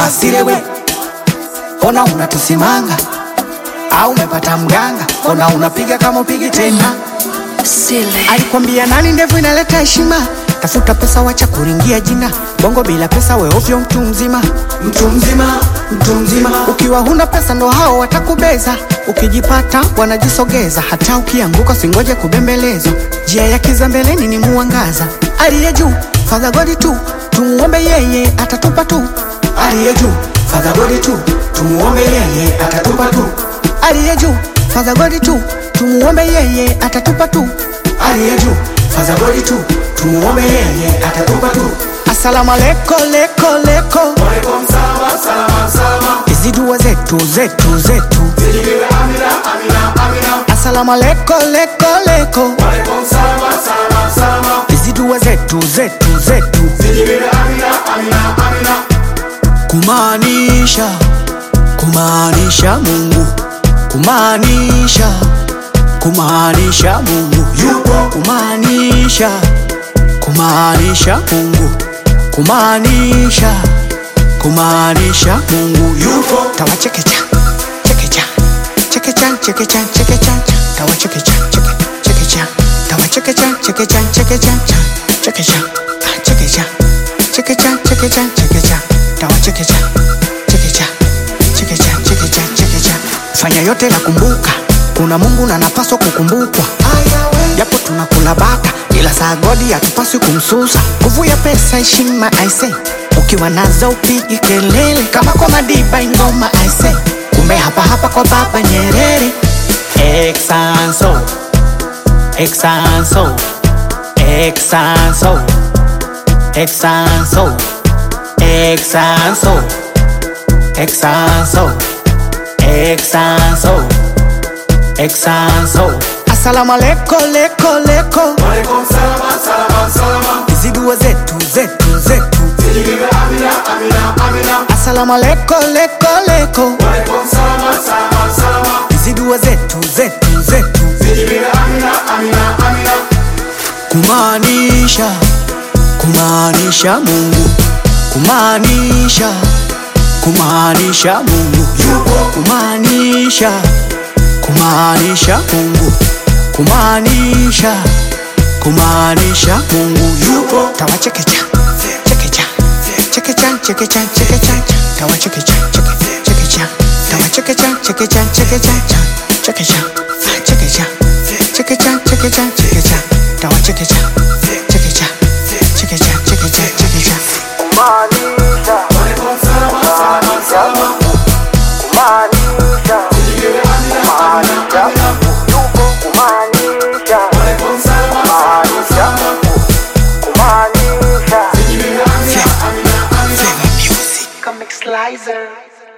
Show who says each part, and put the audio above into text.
Speaker 1: Asilewe, ona unatusimanga au umepata mganga, ona unapiga kama upigi tena.
Speaker 2: Sile
Speaker 1: Alikwambia nani ndevu inaleta heshima, tafuta pesa wacha kuringia jina, bongo bila pesa we ovyo mtu mzima. Mtu mzima, mtu mzima. Ukiwa huna pesa ndo hao watakubeza, ukijipata wanajisogeza, hata ukianguka singoje kubembelezwa. Njia ya kizambeleni ni muangaza, aliye juu Father God tu, tumuombe yeye atatupa tu. Aliye juu Father God tu, tumuombe yeye atatupa tu. Aliye juu Father God tu, tumuombe yeye atatupa tu. Aliye juu Father God tu, tumuombe yeye atatupa tu. Assalamu alaikum, leko leko.
Speaker 3: Walaikum salam, salam, salam.
Speaker 1: Hizi dua zetu zetu zetu,
Speaker 3: Zijibiwe amina, amina, amina.
Speaker 1: assalamu alaikum, leko leko.
Speaker 3: Walaikum salam, salam, salam.
Speaker 1: Hizi dua zetu zetu zetu,
Speaker 3: Zijibiwe amina, amina, amina.
Speaker 1: kumaanisha kumaanisha Mungu, kumaanisha kumaanisha Mungu yupo, kumaanisha kumaanisha Mungu, kumaanisha kumaanisha Mungu yupo. Tawachekecha chekecha chekecha chekecha chekecha, tawachekecha chekecha tawachekecha chekecha chekecha chekecha chekecha chekecha chekecha chekecha, tawachekecha chekecha chekecha chekecha chekecha. Fanya yote na kumbuka, kuna Mungu na napaswa kukumbukwa. Japo tunakula bata ila saa godi hatupaswi kumsusa. Nguvu ya pesa heshima I say, ukiwa nazo upigi kelele kama kwa Madiba ingoma I say. Kumbe hapa hapa kwa Baba Nyerere. Exanso Exanso Exanso Exanso Exanso Exanso Exanso Exanso. Assalamu alaikum, leko leko.
Speaker 3: Walaikum salam, salam, salam.
Speaker 1: Hizi dua zetu zetu zetu,
Speaker 3: Zijibiwe amina, amina, amina.
Speaker 1: assalamu alaikum, leko leko.
Speaker 3: Walaikum salam, salam, salam.
Speaker 1: Hizi dua zetu zetu zetu,
Speaker 3: Zijibiwe amina, amina, amina.
Speaker 1: kumaanisha kumaanisha Mungu, kumaanisha kumaanisha Mungu yupo, kumaanisha kumaanisha Mungu, kumaanisha kumaanisha Mungu yupo. Tawachekecha chekecha chekecha chekecha chekecha, tawachekecha chekecha tawachekecha chekecha chekecha chekecha chekecha chekecha chekecha chekecha, tawachekecha chekecha chekecha chekecha chekecha. Kumaanisha
Speaker 3: Walaikum salam, salam, salam.
Speaker 1: kumaanisha
Speaker 3: Zijibiwe amina, amina, amina.
Speaker 1: yupo, kumaanisha
Speaker 3: Walaikum salam, salam, salam.
Speaker 1: kumaanisha
Speaker 3: Zijibiwe amina, amina, amina.
Speaker 1: Flavor Music.
Speaker 2: Comic Slicer.